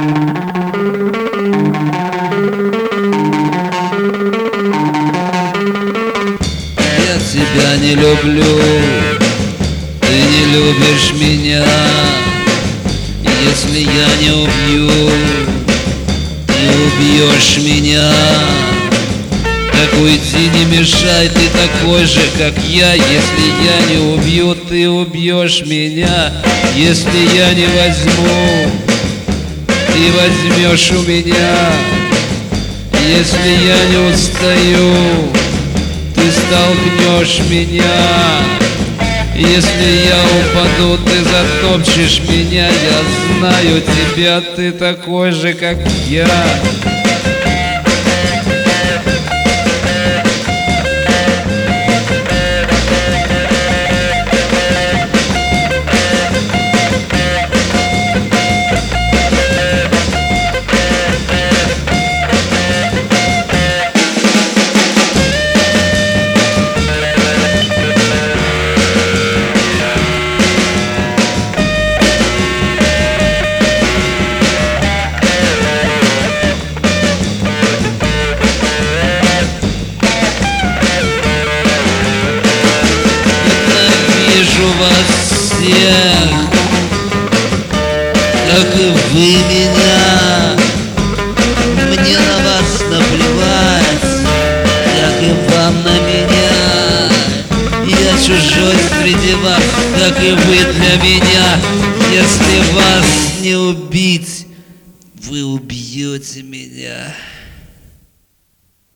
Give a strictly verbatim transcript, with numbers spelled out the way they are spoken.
Я тебя не люблю, ты не любишь меня. Если я не убью, ты убьешь меня. Так уйди, не мешай, ты такой же, как я. Если я не убью, ты убьешь меня. Если я не возьму, ты возьмешь у меня. Если я не устаю, ты столкнешь меня. Если я упаду, ты затопчешь меня. Я знаю тебя, ты такой же, как я. Вижу вас всех, как и вы меня. Мне на вас наплевать, как и вам на меня. Я чужой среди вас, как и вы для меня. Если вас не убить, вы убьете меня.